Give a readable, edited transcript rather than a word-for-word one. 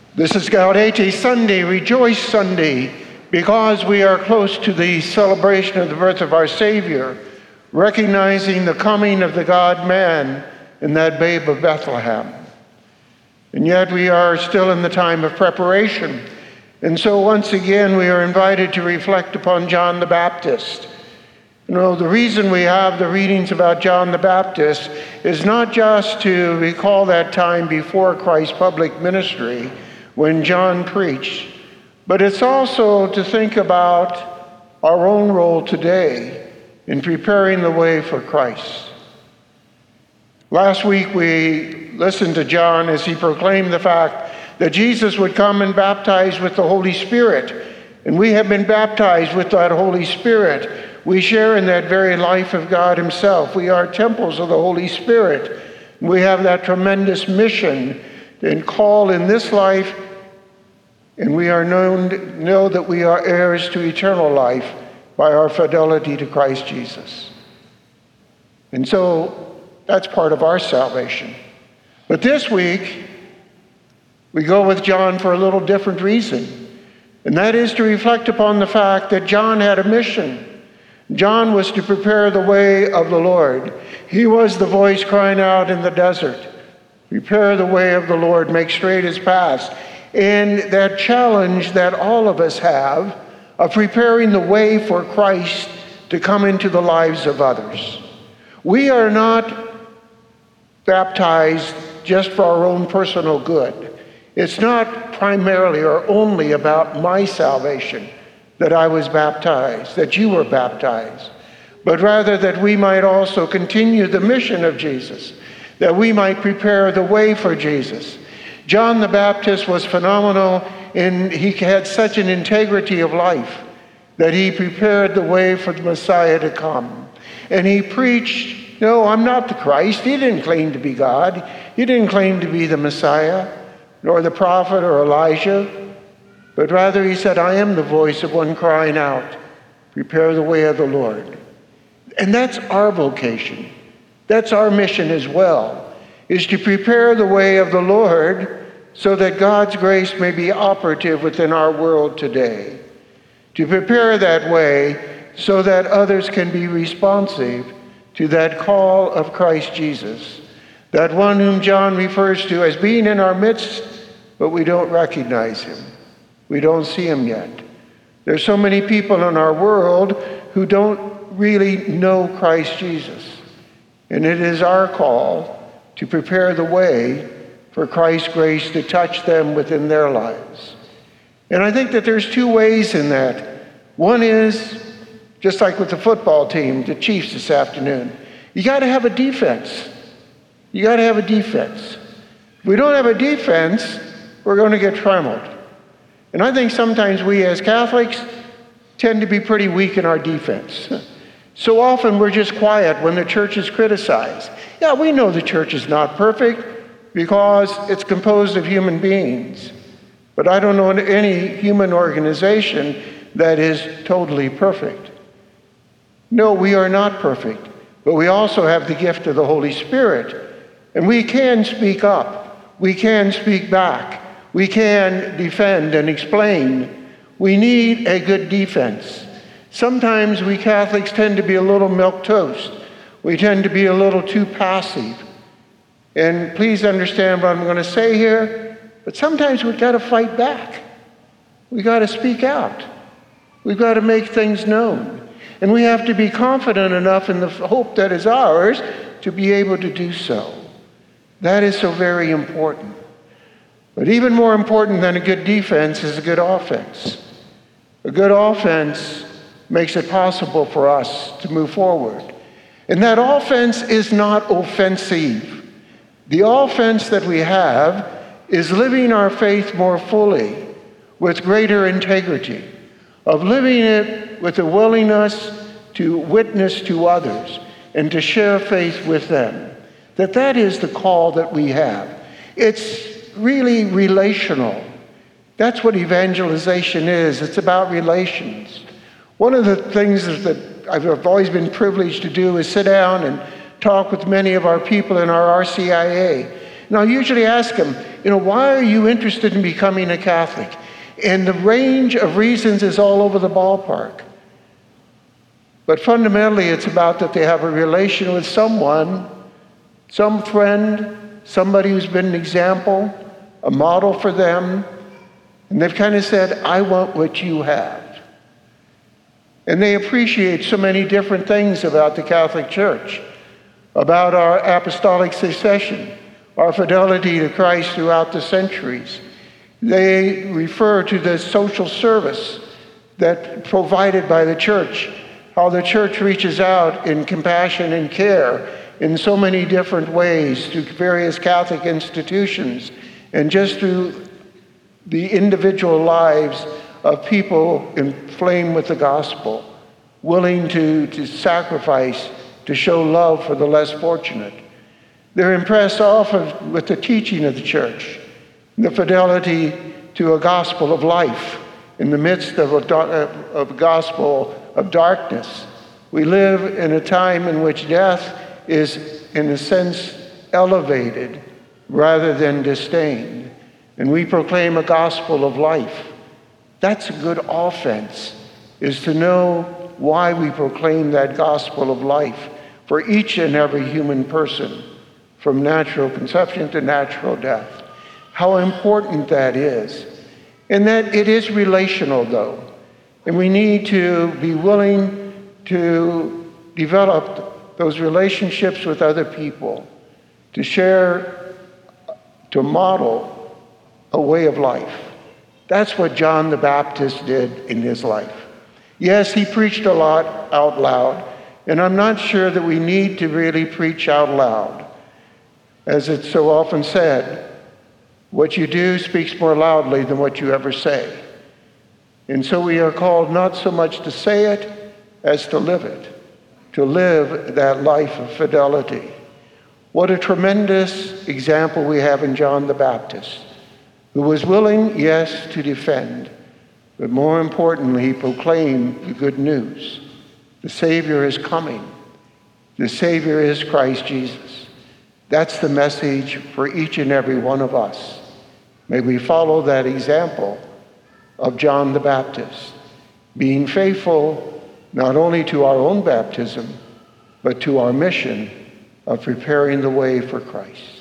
This is Gaudete Sunday, Rejoice Sunday, because we are close to the celebration of the birth of our Savior, recognizing the coming of the God-man in that babe of Bethlehem. And yet we are still in the time of preparation. And so once again, we are invited to reflect upon John the Baptist. You know, the reason we have the readings about John the Baptist is not just to recall that time before Christ's public ministry when John preached, but it's also to think about our own role today in preparing the way for Christ. Last week we listened to John as he proclaimed the fact that Jesus would come and baptize with the Holy Spirit, and we have been baptized with that Holy Spirit. We share in that very life of God himself. We are temples of the Holy Spirit. We have that tremendous mission and call in this life, and we are know that we are heirs to eternal life by our fidelity to Christ Jesus. And so that's part of our salvation. But this week, we go with John for a little different reason, and that is to reflect upon the fact that John had a mission. John was to prepare the way of the Lord. He was the voice crying out in the desert, prepare the way of the Lord, make straight his paths. And that challenge that all of us have of preparing the way for Christ to come into the lives of others. We are not baptized just for our own personal good. It's not primarily or only about my salvation that I was baptized, that you were baptized, but rather that we might also continue the mission of Jesus, that we might prepare the way for Jesus. John the Baptist was phenomenal, and he had such an integrity of life that he prepared the way for the Messiah to come. And he preached, no, I'm not the Christ. He didn't claim to be God. He didn't claim to be the Messiah, nor the prophet or Elijah. But rather he said, I am the voice of one crying out, prepare the way of the Lord. And that's our vocation. That's our mission as well, is to prepare the way of the Lord so that God's grace may be operative within our world today. To prepare that way so that others can be responsive to that call of Christ Jesus, that one whom John refers to as being in our midst, but we don't recognize him. We don't see him yet. There's so many people in our world who don't really know Christ Jesus. And it is our call to prepare the way for Christ's grace to touch them within their lives. And I think that there's two ways in that. One is, just like with the football team, the Chiefs this afternoon, you got to have a defense. You got to have a defense. If we don't have a defense, we're going to get trammeled. And I think sometimes we as Catholics tend to be pretty weak in our defense. So often we're just quiet when the church is criticized. Yeah, we know the church is not perfect because it's composed of human beings. But I don't know any human organization that is totally perfect. No, we are not perfect, but we also have the gift of the Holy Spirit. And we can speak up. We can speak back. We can defend and explain. We need a good defense. Sometimes we Catholics tend to be a little milquetoast. We tend to be a little too passive. And please understand what I'm going to say here, but sometimes we've got to fight back. We've got to speak out. We've got to make things known. And we have to be confident enough in the hope that is ours to be able to do so. That is so very important. But even more important than a good defense is a good offense. A good offense makes it possible for us to move forward. And that offense is not offensive. The offense that we have is living our faith more fully, with greater integrity, of living it with a willingness to witness to others and to share faith with them. That is the call that we have. It's really relational. That's what evangelization is. It's about relations. One of the things that I've always been privileged to do is sit down and talk with many of our people in our RCIA. And I'll usually ask them, why are you interested in becoming a Catholic? And the range of reasons is all over the ballpark. But fundamentally, it's about that they have a relation with someone, some friend, somebody who's been an example, a model for them. And they've kind of said, I want what you have. And they appreciate so many different things about the Catholic Church, about our apostolic succession, our fidelity to Christ throughout the centuries. They refer to the social service that provided by the church, how the church reaches out in compassion and care in so many different ways through various Catholic institutions and just through the individual lives of people inflamed with the gospel, willing to sacrifice, to show love for the less fortunate. They're impressed often with the teaching of the church, the fidelity to a gospel of life in the midst of a gospel of darkness. We live in a time in which death is, in a sense, elevated rather than disdained. And we proclaim a gospel of life. That's a good offense, is to know why we proclaim that gospel of life for each and every human person, from natural conception to natural death. How important that is. And that it is relational, though. And we need to be willing to develop those relationships with other people, to share, to model a way of life. That's what John the Baptist did in his life. Yes, he preached a lot out loud, and I'm not sure that we need to really preach out loud. As it's so often said, what you do speaks more loudly than what you ever say. And so we are called not so much to say it as to live it, to live that life of fidelity. What a tremendous example we have in John the Baptist, who was willing, yes, to defend, but more importantly, he proclaimed the good news. The Savior is coming. The Savior is Christ Jesus. That's the message for each and every one of us. May we follow that example of John the Baptist, being faithful not only to our own baptism, but to our mission of preparing the way for Christ.